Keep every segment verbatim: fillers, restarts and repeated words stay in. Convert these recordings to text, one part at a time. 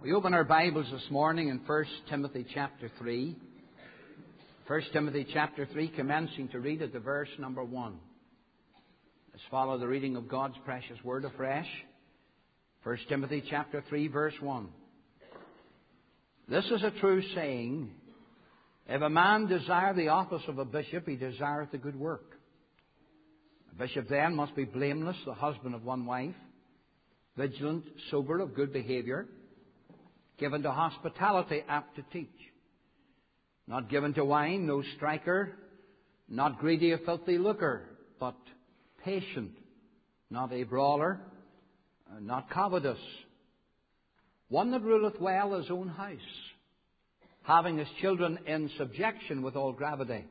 We open our Bibles this morning in First Timothy chapter three. First Timothy chapter three, commencing to read at the verse number one. Let's follow the reading of God's precious word afresh. First Timothy chapter three, verse one. This is a true saying: if a man desire the office of a bishop, he desireth a good work. A bishop then must be blameless, the husband of one wife, vigilant, sober, of good behaviour, given to hospitality, apt to teach, not given to wine, no striker, not greedy of filthy lucre, but patient, not a brawler, not covetous, one that ruleth well his own house, having his children in subjection with all gravity.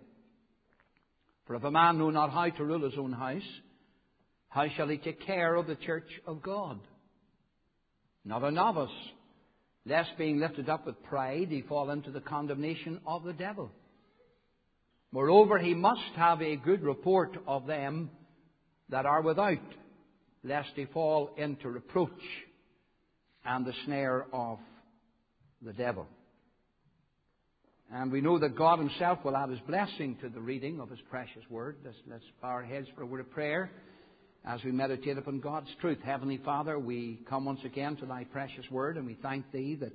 For if a man know not how to rule his own house, how shall he take care of the church of God? Not a novice, lest being lifted up with pride he fall into the condemnation of the devil. Moreover, he must have a good report of them that are without, lest he fall into reproach and the snare of the devil. And we know that God Himself will add His blessing to the reading of His precious word. Let's, let's bow our heads for a word of prayer as we meditate upon God's truth. Heavenly Father, we come once again to Thy precious word, and we thank Thee that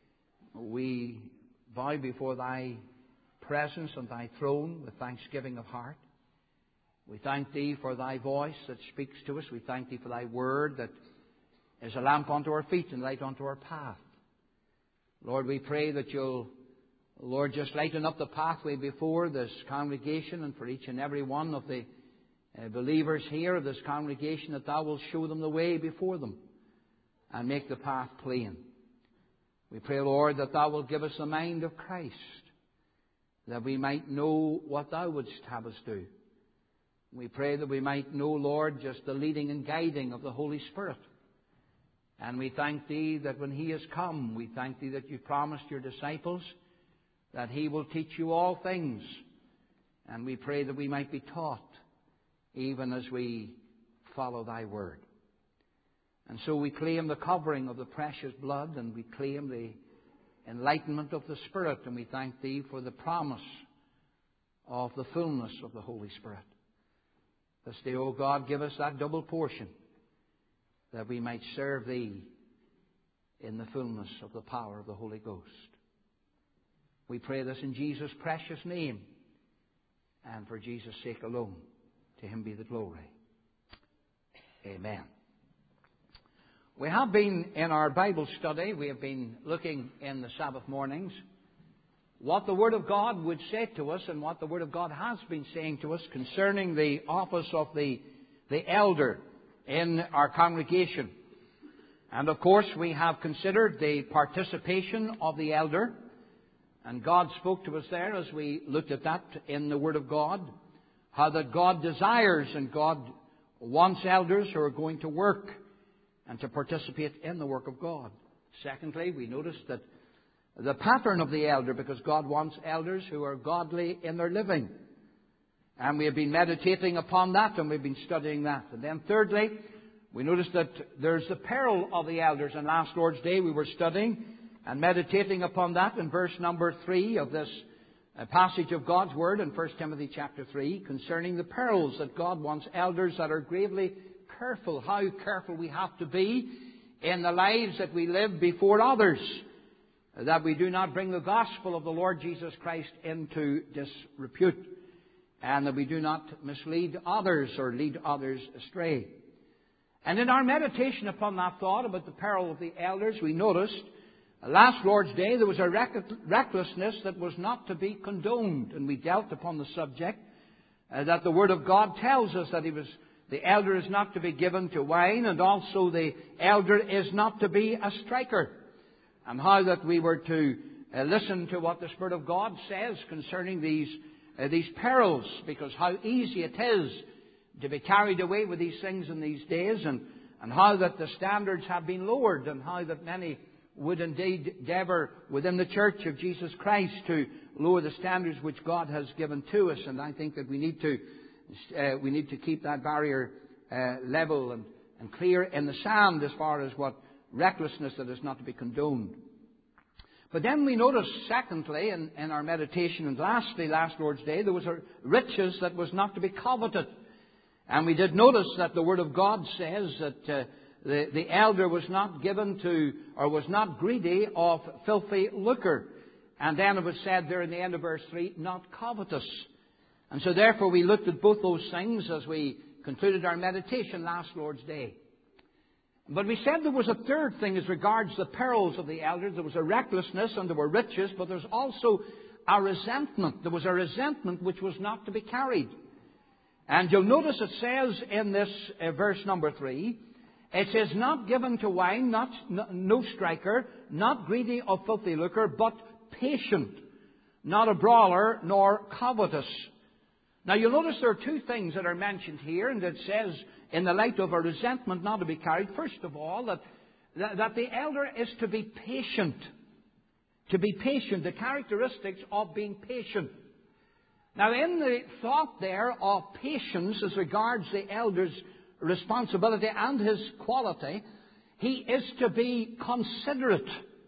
we bow before Thy presence and Thy throne with thanksgiving of heart. We thank Thee for Thy voice that speaks to us. We thank Thee for Thy word that is a lamp unto our feet and light unto our path. Lord, we pray that You'll, Lord, just lighten up the pathway before this congregation and for each and every one of the Uh, believers here of this congregation, that Thou wilt show them the way before them and make the path plain. We pray, Lord, that Thou wilt give us the mind of Christ, that we might know what Thou wouldst have us do. We pray that we might know, Lord, just the leading and guiding of the Holy Spirit. And we thank Thee that when He has come, we thank Thee that You promised Your disciples that He will teach you all things. And we pray that we might be taught, even as we follow Thy word. And so we claim the covering of the precious blood, and we claim the enlightenment of the Spirit, and we thank Thee for the promise of the fullness of the Holy Spirit. This day, O God, give us that double portion, that we might serve Thee in the fullness of the power of the Holy Ghost. We pray this in Jesus' precious name, and for Jesus' sake alone. To Him be the glory. Amen. We have been in our Bible study, we have been looking in the Sabbath mornings what the Word of God would say to us and what the Word of God has been saying to us concerning the office of the, the elder in our congregation. And of course we have considered the participation of the elder, and God spoke to us there as we looked at that in the Word of God. How that God desires and God wants elders who are going to work and to participate in the work of God. Secondly, we noticed that the pattern of the elder, because God wants elders who are godly in their living. And we have been meditating upon that, and we've been studying that. And then thirdly, we noticed that there's the peril of the elders. And last Lord's Day we were studying and meditating upon that in verse number three of this a passage of God's Word in First Timothy chapter three concerning the perils that God wants elders that are gravely careful, how careful we have to be in the lives that we live before others, that we do not bring the gospel of the Lord Jesus Christ into disrepute, and that we do not mislead others or lead others astray. And in our meditation upon that thought about the peril of the elders, we noticed last Lord's Day there was a recklessness that was not to be condoned, and we dealt upon the subject uh, that the Word of God tells us that he was, the elder is not to be given to wine, and also the elder is not to be a striker, and how that we were to uh, listen to what the Spirit of God says concerning these uh, these perils, because how easy it is to be carried away with these things in these days, and, and how that the standards have been lowered, and how that many would indeed endeavour within the Church of Jesus Christ to lower the standards which God has given to us. And I think that we need to uh, we need to keep that barrier uh, level and, and clear in the sand as far as what recklessness that is not to be condoned. But then we notice, secondly, in, in our meditation, and lastly, last Lord's Day, there was a riches that was not to be coveted. And we did notice that the Word of God says that uh, the, the elder was not given to, or was not greedy of filthy lucre. And then it was said there in the end of verse three, not covetous. And so therefore we looked at both those things as we concluded our meditation last Lord's Day. But we said there was a third thing as regards the perils of the elder. There was a recklessness and there were riches, but there was also a resentment. There was a resentment which was not to be carried. And you'll notice it says in this uh, verse number three, it says, not given to wine, not no, no striker, not greedy of filthy lucre, but patient, not a brawler, nor covetous. Now you'll notice there are two things that are mentioned here, and it says in the light of a resentment not to be carried, first of all, that, that, that the elder is to be patient. To be patient, the characteristics of being patient. Now in the thought there of patience as regards the elder's responsibility and his quality, he is to be considerate.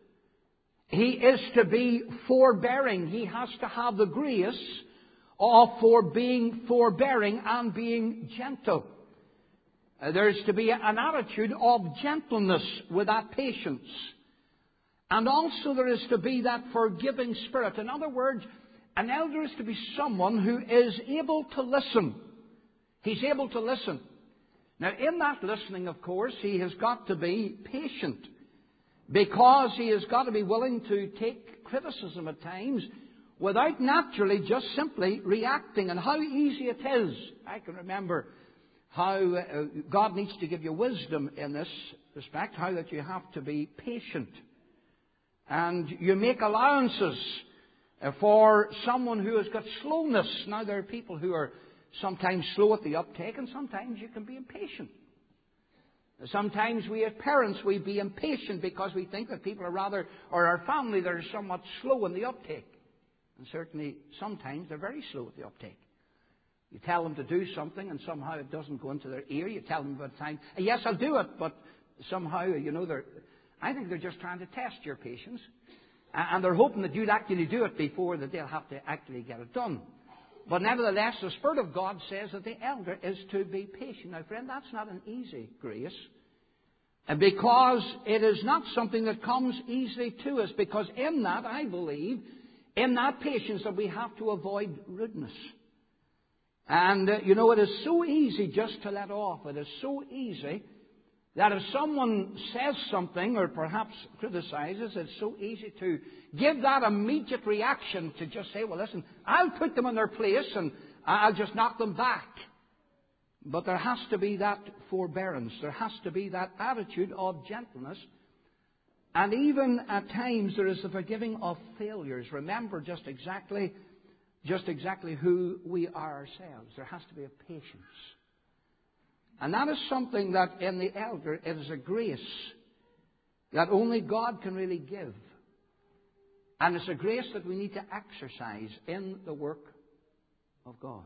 He is to be forbearing. He has to have the grace of for being forbearing and being gentle. Uh, there is to be an attitude of gentleness with that patience. And also there is to be that forgiving spirit. In other words, an elder is to be someone who is able to listen. He's able to listen. Now, in that listening, of course, he has got to be patient. Because he has got to be willing to take criticism at times without naturally just simply reacting. And how easy it is. I can remember how uh, God needs to give you wisdom in this respect, how that you have to be patient. And you make allowances for someone who has got slowness. Now, there are people who are sometimes slow at the uptake, and sometimes you can be impatient. Sometimes we as parents, we be impatient because we think that people are rather, or our family, they're somewhat slow in the uptake. And certainly, sometimes they're very slow at the uptake. You tell them to do something and somehow it doesn't go into their ear. You tell them about time, yes, I'll do it, but somehow, you know, they're, I think they're just trying to test your patience. And they're hoping that you'd actually do it before that they'll have to actually get it done. But nevertheless, the Spirit of God says that the elder is to be patient. Now, friend, that's not an easy grace. Because it is not something that comes easily to us. Because in that, I believe, in that patience that we have to avoid rudeness. And, uh, you know, it is so easy just to let off. It is so easy that if someone says something or perhaps criticizes, it's so easy to give that immediate reaction to just say, well, listen, I'll put them in their place and I'll just knock them back. But there has to be that forbearance. There has to be that attitude of gentleness. And even at times there is the forgiving of failures. Remember just exactly, just exactly who we are ourselves. There has to be a patience. And that is something that in the elder, it is a grace that only God can really give. And it's a grace that we need to exercise in the work of God.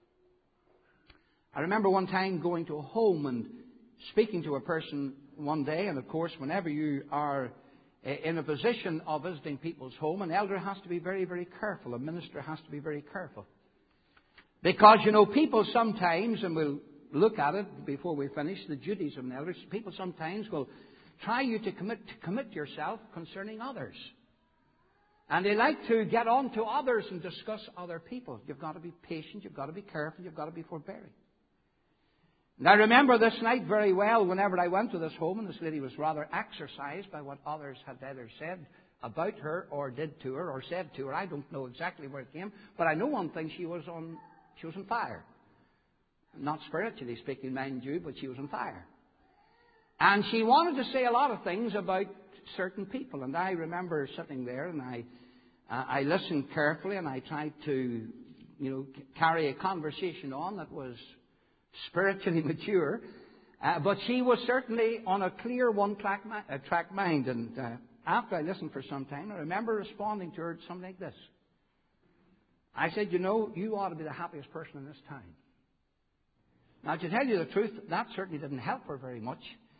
I remember one time going to a home and speaking to a person one day, and of course, whenever you are in a position of visiting people's home, an elder has to be very, very careful. A minister has to be very careful. Because, you know, people sometimes, and we'll look at it before we finish, the duties of an elder, people sometimes will try you to commit, to commit yourself concerning others. And they like to get on to others and discuss other people. You've got to be patient, you've got to be careful, you've got to be forbearing. And I remember this night very well whenever I went to this home, and this lady was rather exercised by what others had either said about her or did to her or said to her. I don't know exactly where it came, but I know one thing, she was on, she was on fire. Not spiritually speaking, mind you, but she was on fire. And she wanted to say a lot of things about certain people. And I remember sitting there and I uh, I listened carefully and I tried to, you know, carry a conversation on that was spiritually mature. Uh, but she was certainly on a clear one-track mi- uh, track mind. And uh, after I listened for some time, I remember responding to her something like this. I said, you know, you ought to be the happiest person in this town. Now, to tell you the truth, that certainly didn't help her very much.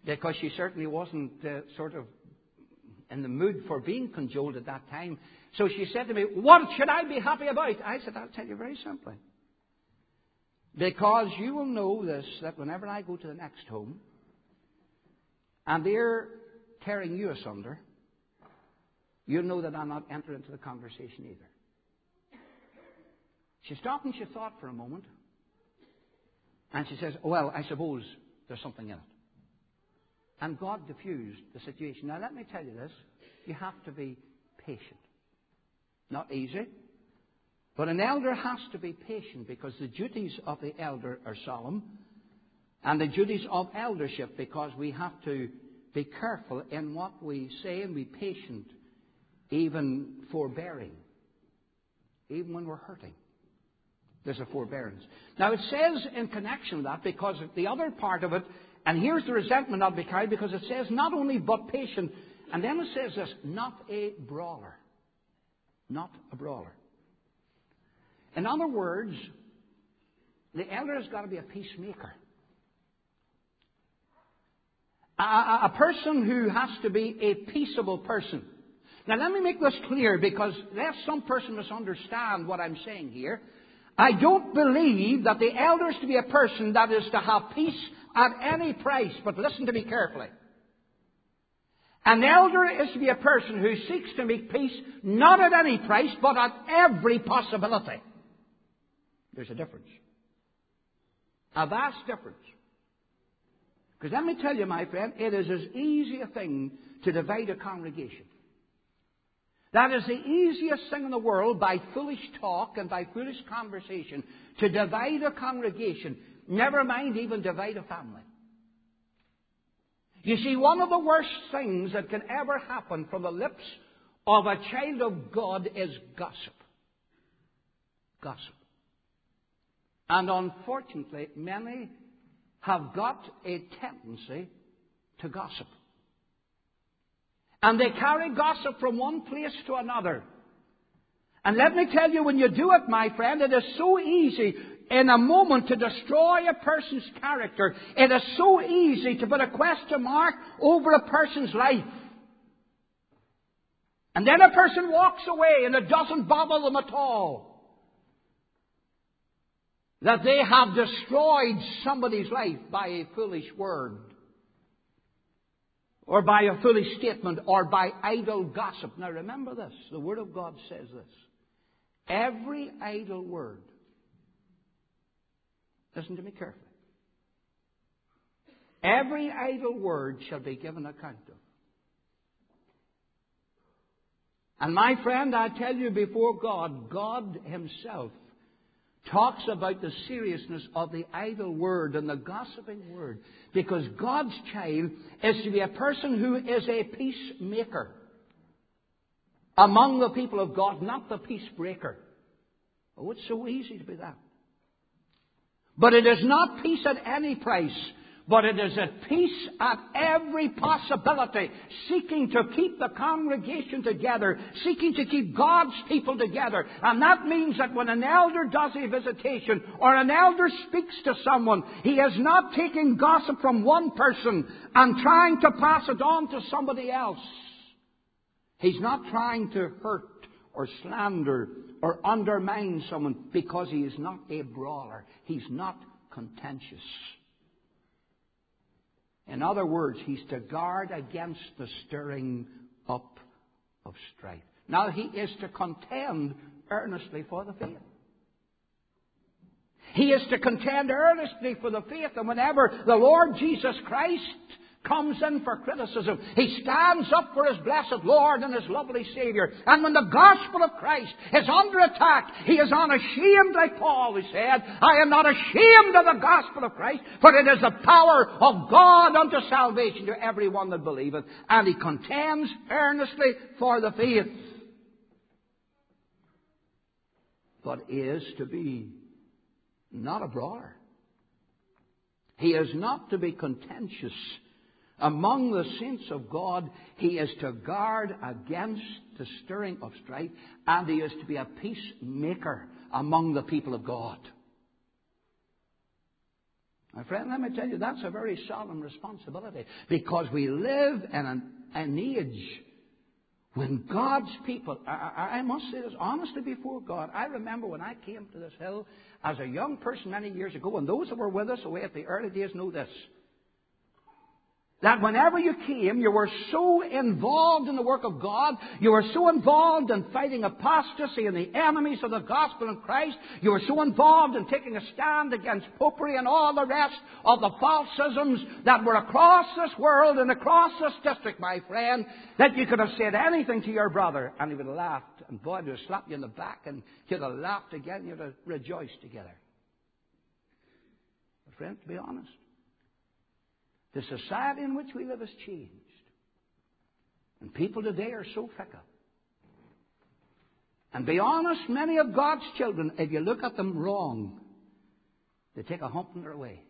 because she certainly wasn't uh, sort of in the mood for being cajoled at that time. So she said to me, "What should I be happy about?" I said, "I'll tell you very simply. Because you will know this, that whenever I go to the next home, and they're tearing you asunder, you'll know that I'll not enter into the conversation either." She stopped and she thought for a moment. And she says, "Well, I suppose there's something in it." And God diffused the situation. Now, let me tell you this. You have to be patient. Not easy. But an elder has to be patient, because the duties of the elder are solemn. And the duties of eldership, because we have to be careful in what we say and be patient, even forbearing. Even when we're hurting. There's a forbearance. Now, it says in connection with that, because the other part of it, and here's the resentment not be carried, because it says not only but patient, and then it says this, not a brawler. Not a brawler. In other words, the elder has got to be a peacemaker. A, a, a person who has to be a peaceable person. Now, let me make this clear, because lest some person misunderstand what I'm saying here. I don't believe that the elder is to be a person that is to have peace at any price. But listen to me carefully. An elder is to be a person who seeks to make peace not at any price, but at every possibility. There's a difference. A vast difference. Because let me tell you, my friend, it is as easy a thing to divide a congregation. That is the easiest thing in the world, by foolish talk and by foolish conversation, to divide a congregation. Never mind even divide a family. You see, one of the worst things that can ever happen from the lips of a child of God is gossip. Gossip. And unfortunately, many have got a tendency to gossip. And they carry gossip from one place to another. And let me tell you, when you do it, my friend, it is so easy in a moment to destroy a person's character. It is so easy to put a question mark over a person's life. And then a person walks away and it doesn't bother them at all that they have destroyed somebody's life by a foolish word, or by a foolish statement, or by idle gossip. Now remember this, the Word of God says this. Every idle word, listen to me carefully, every idle word shall be given account of. And my friend, I tell you before God, God Himself talks about the seriousness of the idle word and the gossiping word. Because God's child is to be a person who is a peacemaker among the people of God, not the peace breaker. Oh, it's so easy to be that. But it is not peace at any price, but it is at peace at every possibility, seeking to keep the congregation together, seeking to keep God's people together. And that means that when an elder does a visitation or an elder speaks to someone, he is not taking gossip from one person and trying to pass it on to somebody else. He's not trying to hurt or slander or undermine someone, because he is not a brawler. He's not contentious. In other words, he's to guard against the stirring up of strife. Now, he is to contend earnestly for the faith. He is to contend earnestly for the faith. And whenever the Lord Jesus Christ comes in for criticism, he stands up for his blessed Lord and his lovely Savior. And when the gospel of Christ is under attack, he is unashamed, like Paul has said. I am not ashamed of the gospel of Christ, for it is the power of God unto salvation to everyone that believeth. And he contends earnestly for the faith. But he is to be not a brawler. He is not to be contentious. Among the saints of God, he is to guard against the stirring of strife, and he is to be a peacemaker among the people of God. My friend, let me tell you, that's a very solemn responsibility, because we live in an, an age when God's people, I, I must say this honestly before God, I remember when I came to this hill as a young person many years ago, and those that were with us away at the early days know this, that whenever you came, you were so involved in the work of God, you were so involved in fighting apostasy and the enemies of the gospel of Christ, you were so involved in taking a stand against popery and all the rest of the falsisms that were across this world and across this district, my friend, that you could have said anything to your brother and he would have laughed, and boy, he would have slapped you in the back and you'd have laughed again, you'd have rejoiced together. But friends, to be honest, the society in which we live has changed. And people today are so fickle. And be honest, many of God's children, if you look at them wrong, they take a hump in their way.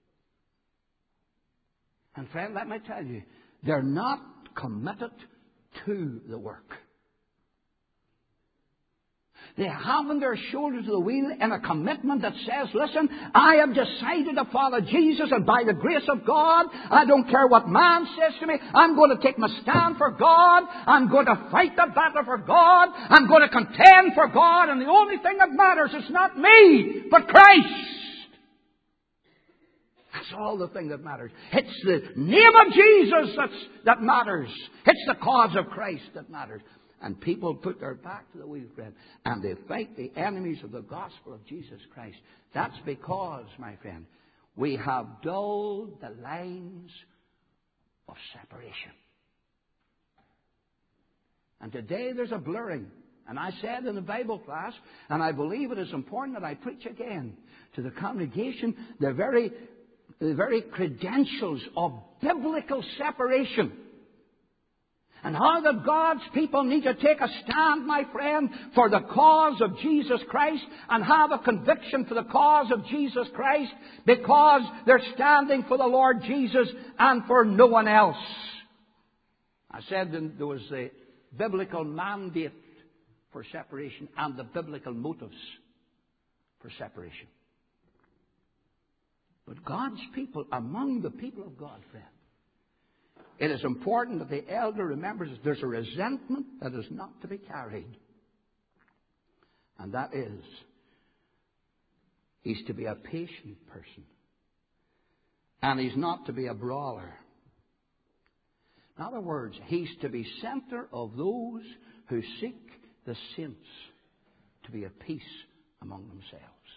And friend, let me tell you, they're not committed to the work. They haven't their shoulder to the wheel in a commitment that says, listen, I have decided to follow Jesus, and by the grace of God, I don't care what man says to me, I'm going to take my stand for God, I'm going to fight the battle for God, I'm going to contend for God, and the only thing that matters is not me, but Christ. That's all the thing that matters. It's the name of Jesus that's, that matters. It's the cause of Christ that matters. And people put their back to the wheel, friend, and they fight the enemies of the gospel of Jesus Christ. That's because, my friend, we have dulled the lines of separation. And today there's a blurring. And I said in the Bible class, and I believe it is important that I preach again to the congregation, the very, the very credentials of biblical separation. And how that God's people need to take a stand, my friend, for the cause of Jesus Christ, and have a conviction for the cause of Jesus Christ, because they're standing for the Lord Jesus and for no one else. I said there was a biblical mandate for separation and the biblical motives for separation. But God's people, among the people of God, friend, it is important that the elder remembers there's a resentment that is not to be carried. And that is, he's to be a patient person. And he's not to be a brawler. In other words, he's to be center of those who seek the saints to be at peace among themselves.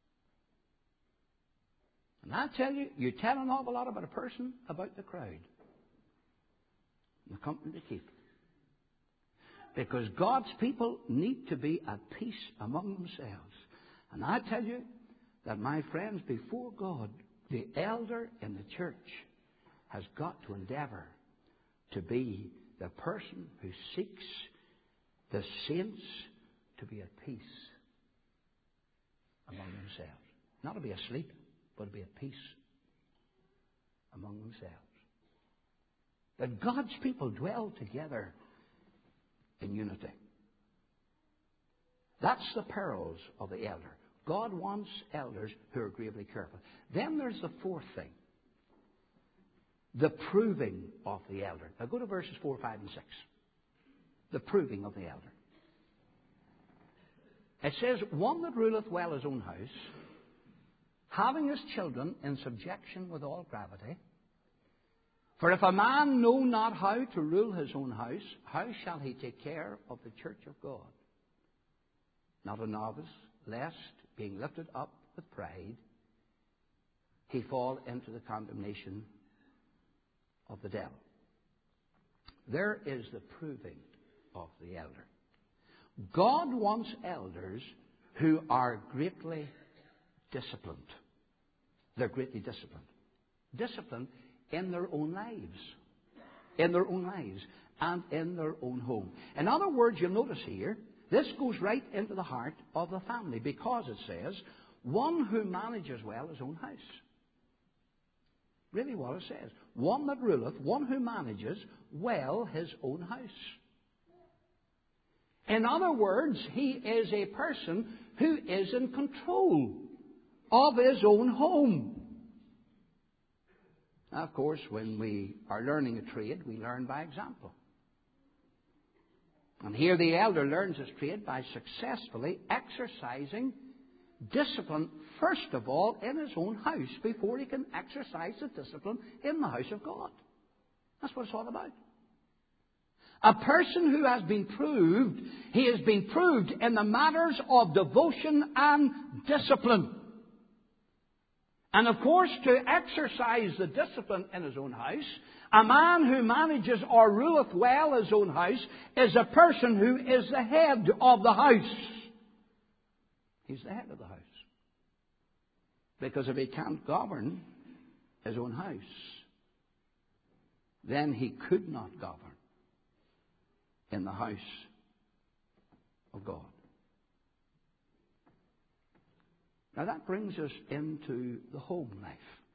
And I tell you, you tell an awful lot about a person about the crowd. The company to keep. Because God's people need to be at peace among themselves. And I tell you that, my friends, before God, the elder in the church has got to endeavor to be the person who seeks the saints to be at peace among themselves. Not to be asleep, but to be at peace among themselves. That God's people dwell together in unity. That's the perils of the elder. God wants elders who are gravely careful. Then there's the fourth thing. The proving of the elder. Now go to verses four, five, and six. The proving of the elder. It says, one that ruleth well his own house, having his children in subjection with all gravity. For if a man know not how to rule his own house, how shall he take care of the church of God? Not a novice, lest, being lifted up with pride, he fall into the condemnation of the devil. There is the proving of the elder. God wants elders who are greatly disciplined. They're greatly disciplined. Disciplined in their own lives. In their own lives. And in their own home. In other words, you'll notice here, this goes right into the heart of the family, because it says, one who manages well his own house. Really what it says. One that ruleth, one who manages well his own house. In other words, he is a person who is in control of his own home. Now, of course, when we are learning a trade, we learn by example. And here the elder learns his trade by successfully exercising discipline, first of all, in his own house, before he can exercise the discipline in the house of God. That's what it's all about. A person who has been proved, he has been proved in the matters of devotion and discipline. And of course, to exercise the discipline in his own house, a man who manages or ruleth well his own house is a person who is the head of the house. He's the head of the house. Because if he can't govern his own house, then he could not govern in the house of God. Now that brings us into the home life.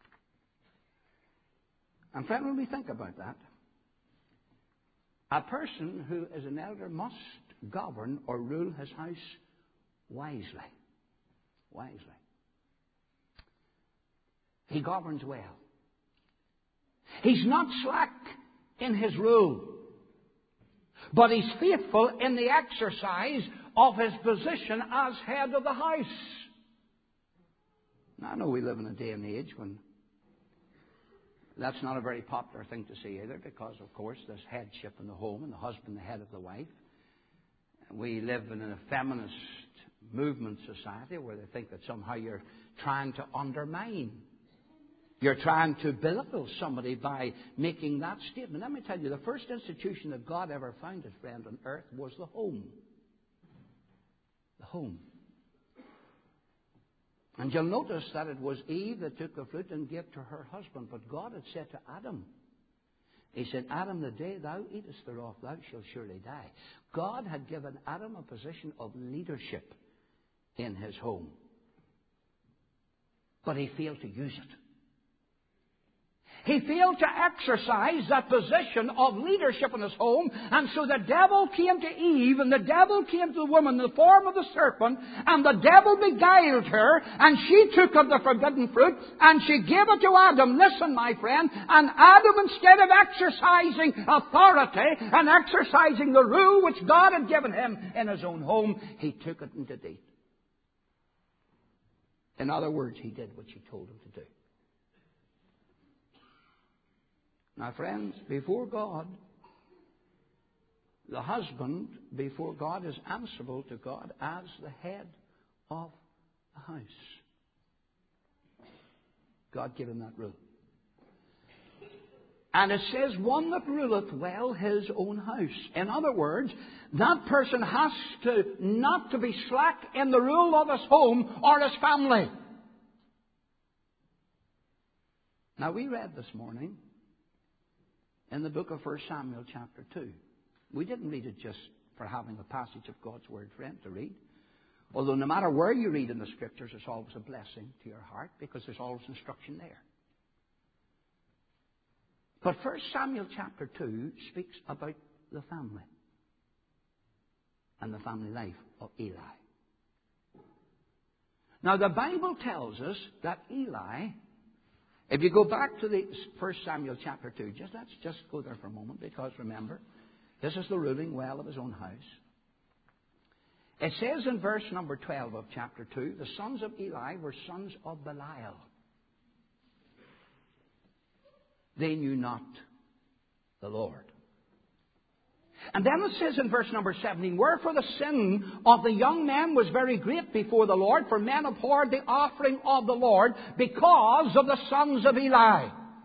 And friend, when we think about that, a person who is an elder must govern or rule his house wisely. Wisely. He governs well. He's not slack in his rule, but he's faithful in the exercise of his position as head of the house. Now, I know we live in a day and age when that's not a very popular thing to say either, because, of course, there's headship in the home and the husband the head of the wife. We live in a feminist movement society where they think that somehow you're trying to undermine, you're trying to belittle somebody by making that statement. Let me tell you, the first institution that God ever founded, friend, on earth was the home. The home. And you'll notice that it was Eve that took the fruit and gave to her husband. But God had said to Adam, He said, Adam, the day thou eatest thereof, thou shalt surely die. God had given Adam a position of leadership in his home. But he failed to use it. He failed to exercise that position of leadership in his home, and so the devil came to Eve, and the devil came to the woman in the form of the serpent, and the devil beguiled her, and she took of the forbidden fruit, and she gave it to Adam. Listen, my friend, and Adam, instead of exercising authority and exercising the rule which God had given him in his own home, he took it and did it. In other words, he did what she told him to do. Now, friends, before God, the husband, before God, is answerable to God as the head of the house. God gave him that rule. And it says, one that ruleth well his own house. In other words, that person has to not to be slack in the rule of his home or his family. Now, we read this morning in the book of First Samuel chapter two. We didn't read it just for having a passage of God's Word, friend, to read. Although no matter where you read in the Scriptures, it's always a blessing to your heart, because there's always instruction there. But First Samuel chapter two speaks about the family and the family life of Eli. Now, the Bible tells us that Eli, if you go back to the First Samuel chapter two, just let's just go there for a moment, because remember, this is the ruling well of his own house. It says in verse number twelve of chapter two, the sons of Eli were sons of Belial. They knew not the Lord. And then it says in verse number seventeen, wherefore the sin of the young men was very great before the Lord, for men abhorred the offering of the Lord because of the sons of Eli.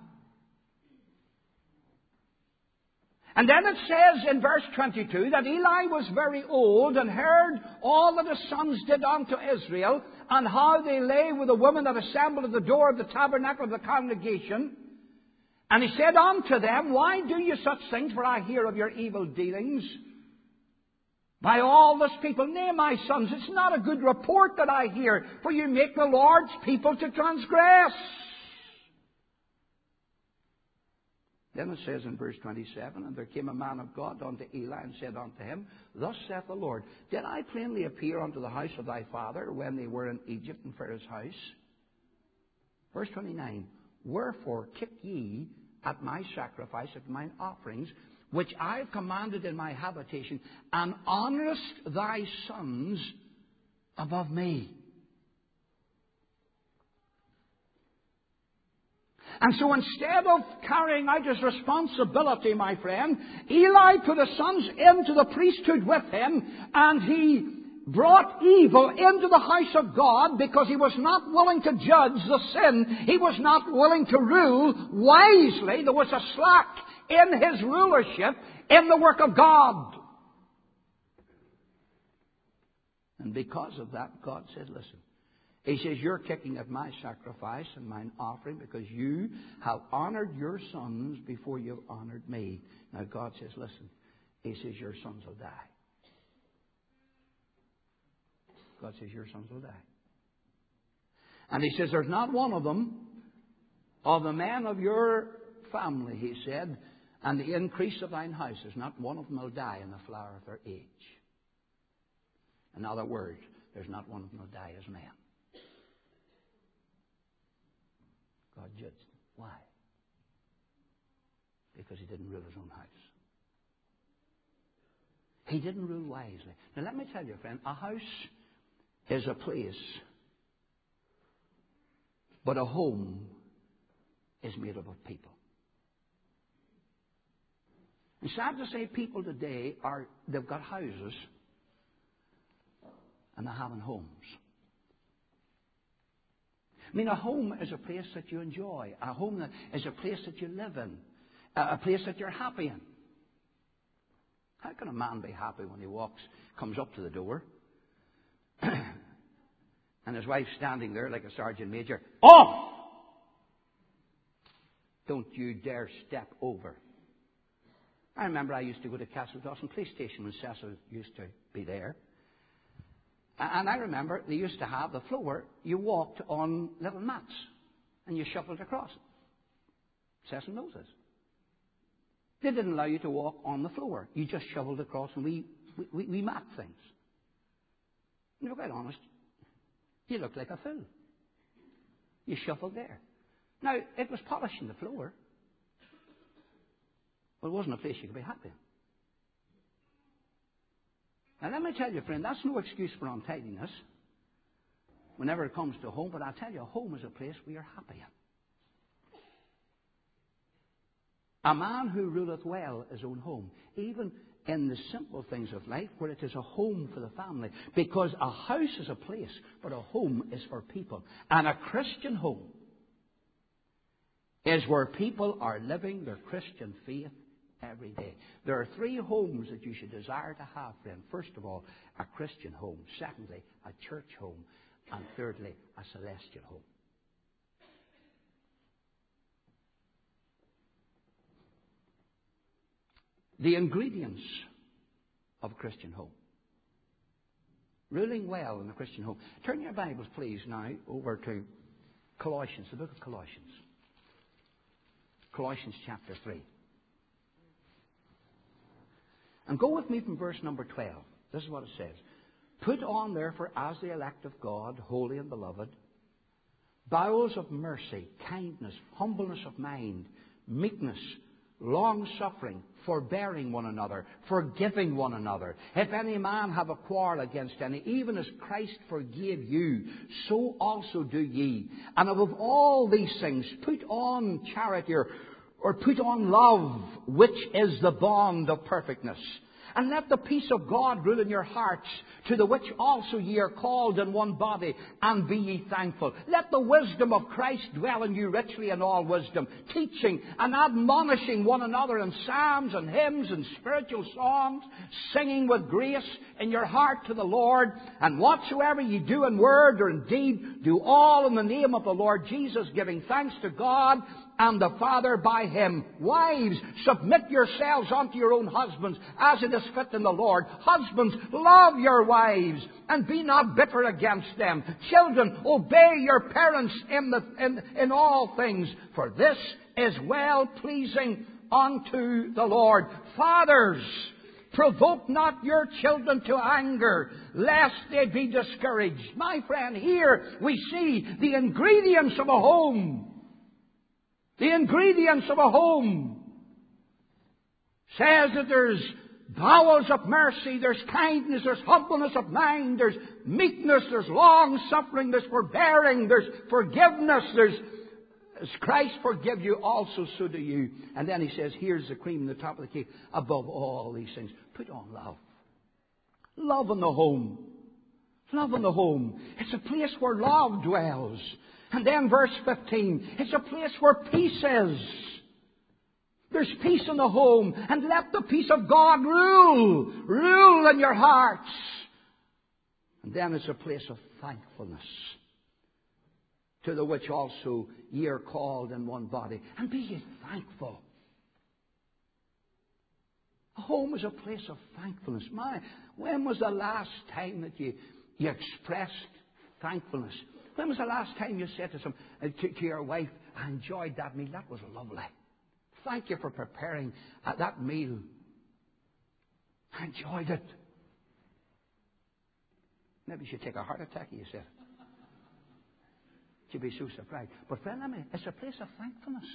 And then it says in verse twenty-two that Eli was very old and heard all that his sons did unto Israel, and how they lay with the women that assembled at the door of the tabernacle of the congregation. And he said unto them, why do you such things? For I hear of your evil dealings by all this people. Nay, my sons, it's not a good report that I hear, for you make the Lord's people to transgress. Then it says in verse twenty-seven, and there came a man of God unto Eli, and said unto him, thus saith the Lord, did I plainly appear unto the house of thy father when they were in Egypt in Pharaoh's house? Verse twenty-nine, Wherefore kick ye at my sacrifice, at mine offerings, which I have commanded in my habitation, and honourest thy sons above me. And so instead of carrying out his responsibility, my friend, Eli put his sons into the priesthood with him, and he brought evil into the house of God because he was not willing to judge the sin. He was not willing to rule wisely. There was a slack in his rulership in the work of God. And because of that, God said, listen, He says, you're kicking at my sacrifice and mine offering because you have honoured your sons before you've honoured me. Now God says, listen, He says, your sons will die. God says, your sons will die. And He says, there's not one of them, of the men of your family, He said, and the increase of thine house, there's not one of them will die in the flower of their age. In other words, there's not one of them will die as men. God judged them. Why? Because He didn't rule His own house. He didn't rule wisely. Now let me tell you, friend, a house is a place, but a home is made up of people. And sad to say, people today are, they've got houses and they're having homes. I mean, a home is a place that you enjoy. A home is a place that you live in. A place that you're happy in. How can a man be happy when he walks, comes up to the door, and his wife's standing there like a sergeant major? Off! Don't you dare step over. I remember I used to go to Castle Dawson Police Station when Cecil used to be there. And I remember they used to have the floor, you walked on little mats and you shuffled across it. Cecil knows this. They didn't allow you to walk on the floor. You just shoveled across and we, we, we mat things. And to be quite honest, you looked like a fool. You shuffled there. Now, it was polishing the floor. But it wasn't a place you could be happy in. Now, let me tell you, friend, that's no excuse for untidiness whenever it comes to home. But I'll tell you, a home is a place we are happy in. A man who ruleth well his own home, even in the simple things of life, where it is a home for the family. Because a house is a place, but a home is for people. And a Christian home is where people are living their Christian faith every day. There are three homes that you should desire to have, friend. First of all, a Christian home. Secondly, a church home. And thirdly, a celestial home. The ingredients of a Christian home. Ruling well in a Christian home. Turn your Bibles, please, now over to Colossians, the book of Colossians. Colossians chapter three. And go with me from verse number twelve. This is what it says. Put on, therefore, as the elect of God, holy and beloved, bowels of mercy, kindness, humbleness of mind, meekness, long-suffering, forbearing one another, forgiving one another. If any man have a quarrel against any, even as Christ forgave you, so also do ye. And above all these things, put on charity, or, or put on love, which is the bond of perfectness. And let the peace of God rule in your hearts, to the which also ye are called in one body, and be ye thankful. Let the wisdom of Christ dwell in you richly in all wisdom, teaching and admonishing one another in psalms and hymns and spiritual songs, singing with grace in your heart to the Lord. And whatsoever ye do in word or in deed, do all in the name of the Lord Jesus, giving thanks to God and the Father by Him. Wives, submit yourselves unto your own husbands, as it is fit in the Lord. Husbands, love your wives, and be not bitter against them. Children, obey your parents in, the, in, in all things, for this is well pleasing unto the Lord. Fathers, provoke not your children to anger, lest they be discouraged. My friend, here we see the ingredients of a home. The ingredients of a home says that there's bowels of mercy, there's kindness, there's humbleness of mind, there's meekness, there's long-suffering, there's forbearing, there's forgiveness, there's as Christ forgive you, also so do you. And then he says, here's the cream on the top of the cake. Above all these things, put on love. Love in the home. Love in the home. It's a place where love dwells. And then verse fifteen, it's a place where peace is. There's peace in the home. And let the peace of God rule. Rule in your hearts. And then it's a place of thankfulness, to the which also ye are called in one body. And be ye thankful. A home is a place of thankfulness. My, when was the last time that you, you expressed thankfulness? When was the last time you said to some uh, to, to your wife, I enjoyed that meal, that was lovely. Thank you for preparing uh, that meal. I enjoyed it. Maybe you should take a heart attack, you said. You'd be so surprised. But friend, I mean, it's a place of thankfulness.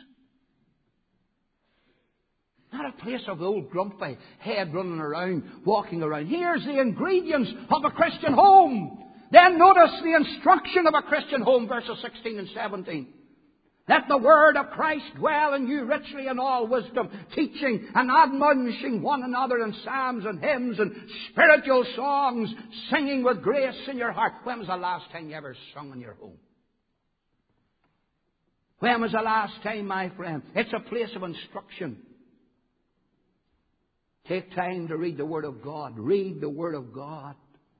Not a place of the old grumpy head running around, walking around. Here's the ingredients of a Christian home. Then notice the instruction of a Christian home, verses sixteen and seventeen. Let the word of Christ dwell in you richly in all wisdom, teaching and admonishing one another in psalms and hymns and spiritual songs, singing with grace in your heart. When was the last time you ever sung in your home? When was the last time, my friend? It's a place of instruction. Take time to read the Word of God. Read the Word of God.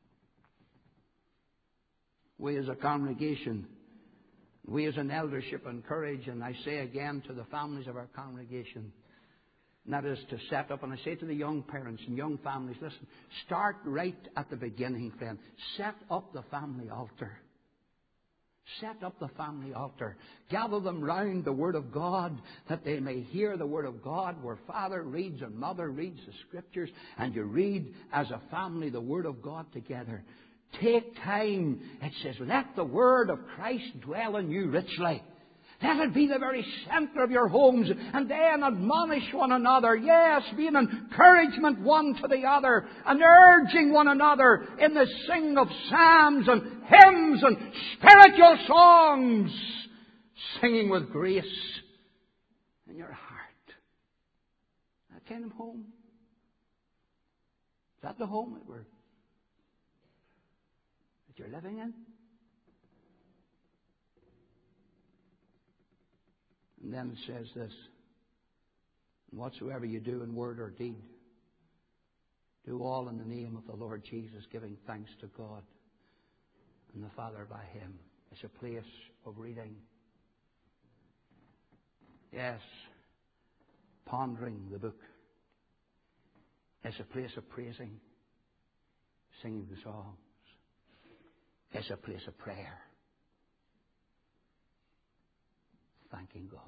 We as a congregation, we as an eldership encourage, and I say again to the families of our congregation, and that is to set up, and I say to the young parents and young families, listen, start right at the beginning, friend. Set up the family altar. Set up the family altar. Gather them round the Word of God, that they may hear the Word of God, where father reads and mother reads the Scriptures, and you read as a family the Word of God together. Take time. It says, let the Word of Christ dwell in you richly. Let it be the very centre of your homes, and then admonish one another. Yes, be an encouragement one to the other, and urging one another in the singing of psalms and hymns and spiritual songs, singing with grace in your heart. That kind of home. Is that the home that we're that you're living in? And then it says this, whatsoever you do in word or deed, do all in the name of the Lord Jesus, giving thanks to God and the Father by Him. It's a place of reading. Yes, pondering the book. It's a place of praising, singing the songs. It's a place of prayer. Thanking God.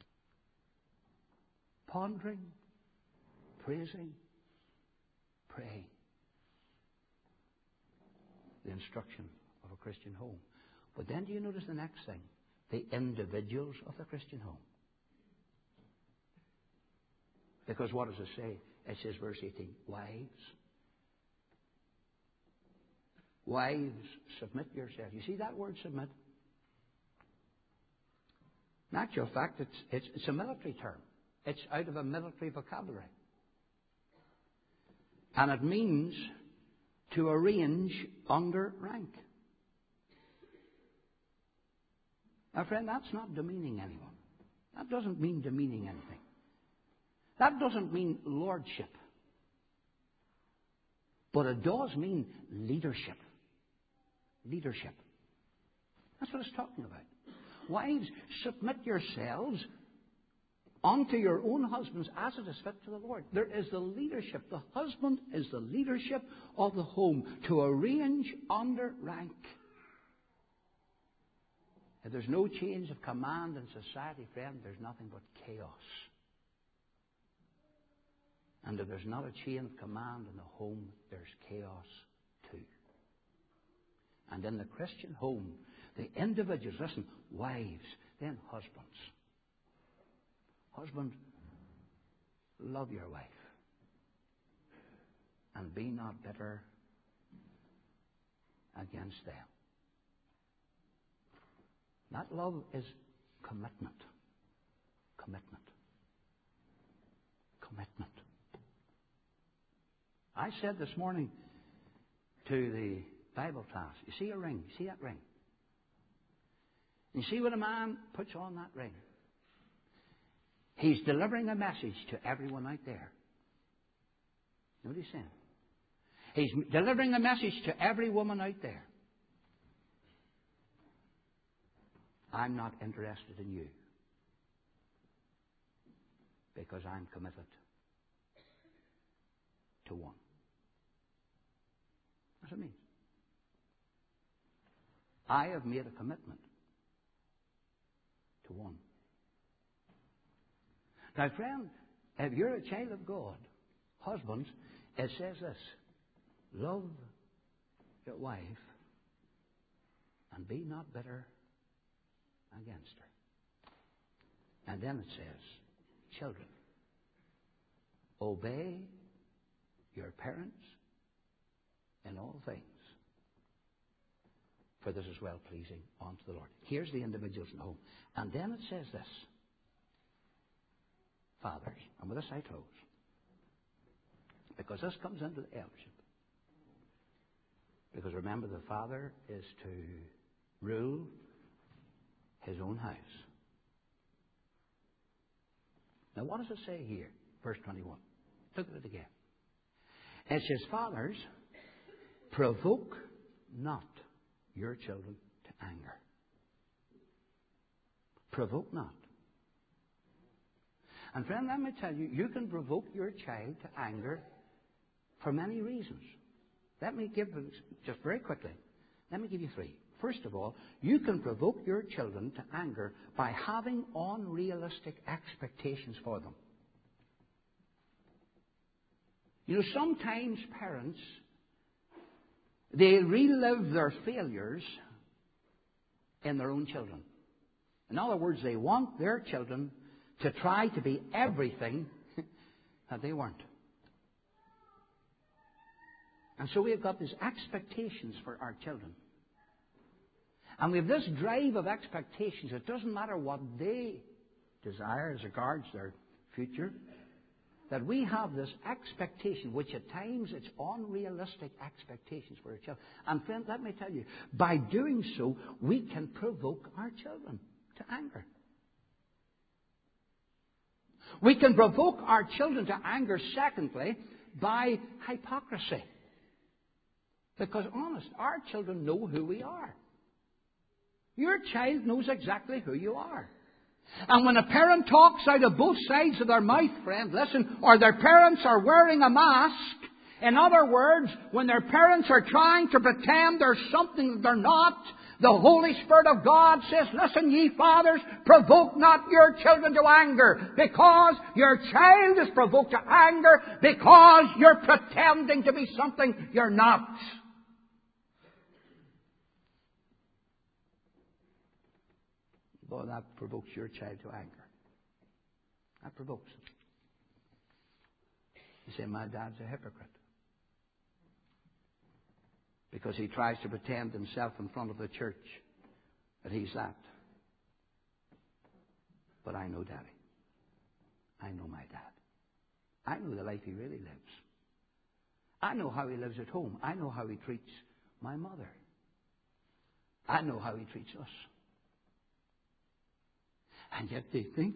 Pondering, praising, praying. The instruction of a Christian home. But then do you notice the next thing? The individuals of the Christian home. Because what does it say? It says, verse eighteen, wives. Wives, submit yourselves. You see that word, submit? In actual fact, it's, it's, it's a military term. It's out of a military vocabulary. And it means to arrange under rank. Now, friend, that's not demeaning anyone. That doesn't mean demeaning anything. That doesn't mean lordship. But it does mean leadership. Leadership. That's what it's talking about. Wives, submit yourselves unto your own husbands as it is fit to the Lord. There is the leadership. The husband is the leadership of the home to arrange under rank. If there's no change of command in society, friend, there's nothing but chaos. And if there's not a chain of command in the home, there's chaos too. And in the Christian home, the individuals, listen, wives, then husbands. Husband, love your wife, and be not bitter against them. That love is commitment. Commitment. Commitment. I said this morning to the Bible class, you see a ring, you see that ring? You see when a man puts on that ring, he's delivering a message to everyone out there. You know what he's saying? He's delivering a message to every woman out there. I'm not interested in you because I'm committed to one. That's what it means. I have made a commitment to one. Now, friend, if you're a child of God, husbands, it says this: love your wife and be not bitter against her. And then it says, children, obey your parents in all things, for this is well pleasing unto the Lord. Here's the individuals in the home. And then it says this: fathers, and with this I close, because this comes into the eldership. Because remember, the father is to rule his own house. Now, what does it say here? Verse twenty-one. Look at it again. It says, fathers, provoke not your children to anger. Provoke not. And friend, let me tell you, you can provoke your child to anger for many reasons. Let me give, just very quickly, let me give you three. First of all, you can provoke your children to anger by having unrealistic expectations for them. You know, sometimes parents, they relive their failures in their own children. In other words, they want their children to try to be everything that they weren't. And so we've got these expectations for our children. And we have this drive of expectations. It doesn't matter what they desire as regards their future, that we have this expectation, which at times it's unrealistic expectations for our children. And friend, let me tell you, by doing so, we can provoke our children to anger. We can provoke our children to anger, secondly, by hypocrisy. Because, honest, our children know who we are. Your child knows exactly who you are. And when a parent talks out of both sides of their mouth, friend, listen, or their parents are wearing a mask, in other words, when their parents are trying to pretend they're something that they're not, the Holy Spirit of God says, listen, ye fathers, provoke not your children to anger, because your child is provoked to anger because you're pretending to be something you're not. Boy, that provokes your child to anger. That provokes him. You say, my dad's a hypocrite. Because he tries to pretend himself in front of the church that he's that. But I know Daddy. I know my dad. I know the life he really lives. I know how he lives at home. I know how he treats my mother. I know how he treats us. And yet they think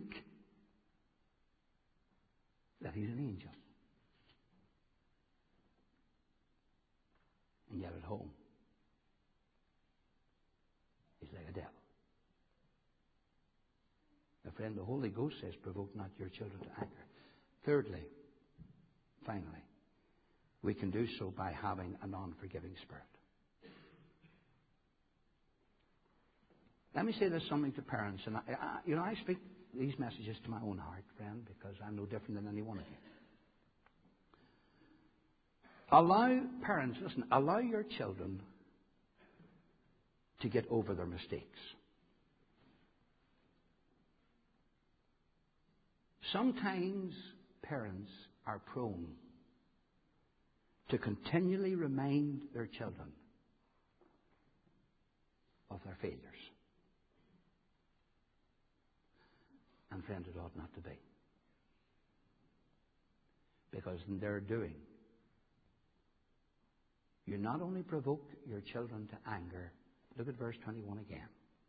that he's an angel. And yet at home, he's like a devil. Now, friend, the Holy Ghost says, provoke not your children to anger. Thirdly, finally, we can do so by having a non-forgiving spirit. Let me say this something to parents. And I, I, you know, I speak these messages to my own heart, friend, because I'm no different than any one of you. Allow, parents, listen, allow your children to get over their mistakes. Sometimes parents are prone to continually remind their children of their failures. And friends, it ought not to be. Because in their doing, you not only provoke your children to anger, look at verse twenty-one again.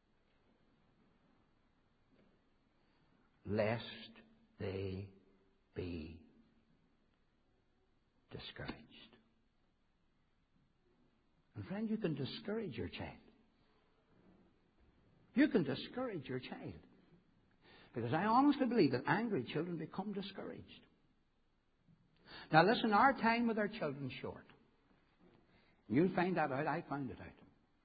Lest they be discouraged. And friend, you can discourage your child. You can discourage your child. Because I honestly believe that angry children become discouraged. Now listen, our time with our children is short. You'll find that out. I found it out.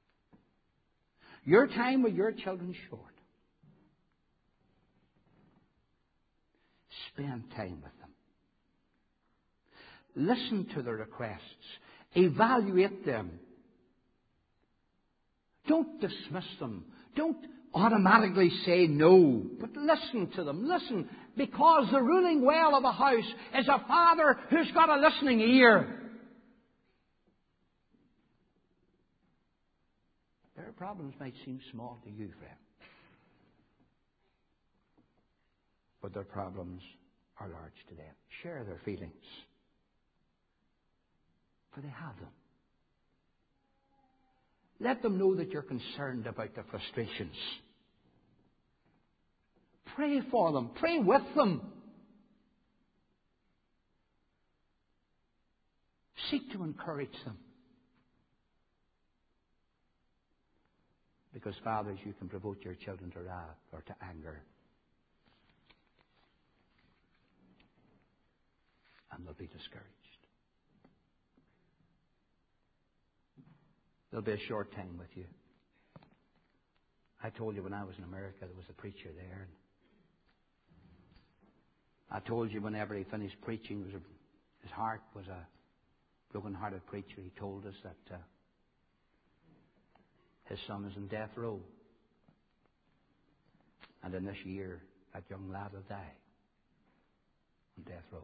Your time with your children is short. Spend time with them. Listen to their requests. Evaluate them. Don't dismiss them. Don't automatically say no, but listen to them. Listen, because the ruling well of a house is a father who's got a listening ear. Their problems might seem small to you, friend, but their problems are large to them. Share their feelings, for they have them. Let them know that you're concerned about their frustrations. Pray for them. Pray with them. Seek to encourage them. Because, fathers, you can provoke your children to wrath or to anger. And they'll be discouraged. There'll be a short time with you. I told you when I was in America there was a preacher there. I told you whenever he finished preaching, was a, his heart was a broken-hearted preacher. He told us that uh, his son is in death row. And in this year, that young lad will die on death row.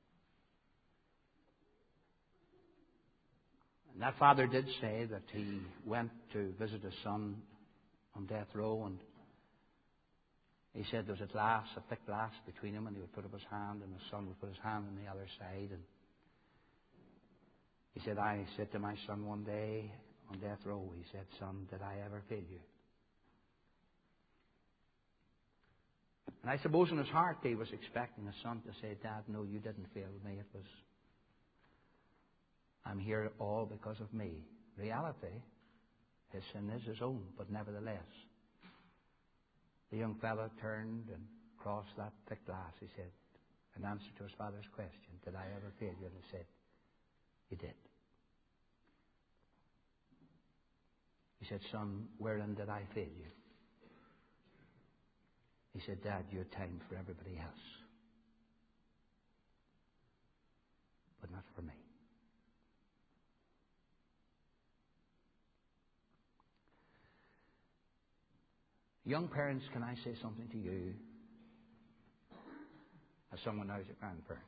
And that father did say that he went to visit his son on death row, and he said there was a glass, a thick glass between him, and he would put up his hand, and his son would put his hand on the other side. And he said, I said to my son one day on death row, he said, son, did I ever fail you? And I suppose in his heart he was expecting his son to say, Dad, no, you didn't fail me. It was, I'm here all because of me. Reality, his sin is his own, but nevertheless, the young fellow turned and crossed that thick glass. He said, in answer to his father's question, did I ever fail you? And he said, you did. He said, son, wherein did I fail you? He said, Dad, you had time for everybody else, but not for me. Young parents, can I say something to you as someone now is a grandparent?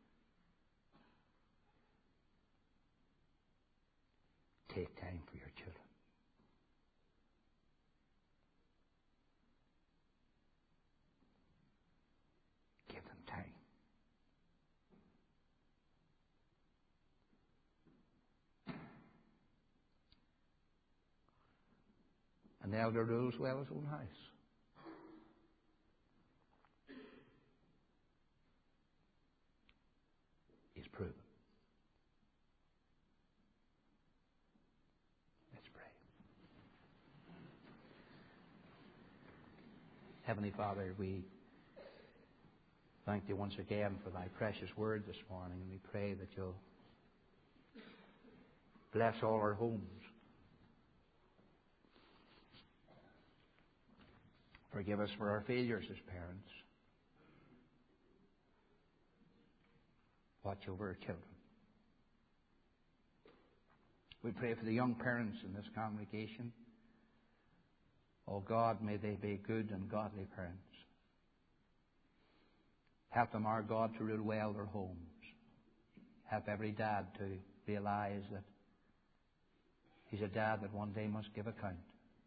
Take time for your children. Give them time. An elder rules well his own house. He's proven. Let's pray. Heavenly Father, we thank you once again for thy precious word this morning, and we pray that you'll bless all our homes. Forgive us for our failures as parents. Watch over our children. We pray for the young parents in this congregation. Oh God, may they be good and godly parents. Help them, our God, to rule well their homes. Help every dad to realize that he's a dad that one day must give account.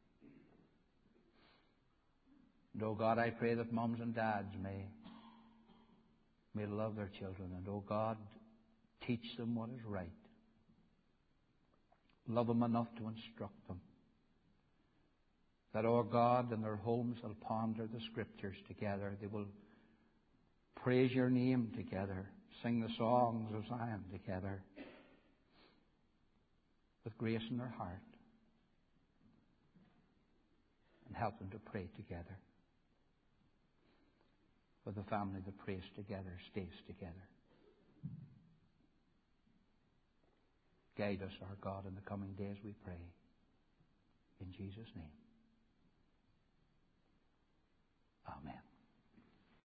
And, oh God, I pray that mums and dads may, may love their children. And, oh God, teach them what is right. Love them enough to instruct them. That, oh God, in their homes they'll ponder the Scriptures together. They will praise your name together. Sing the songs of Zion together. With grace in their heart. And help them to pray together. For the family that prays together stays together. Guide us, our God, in the coming days, we pray. In Jesus' name. Amen.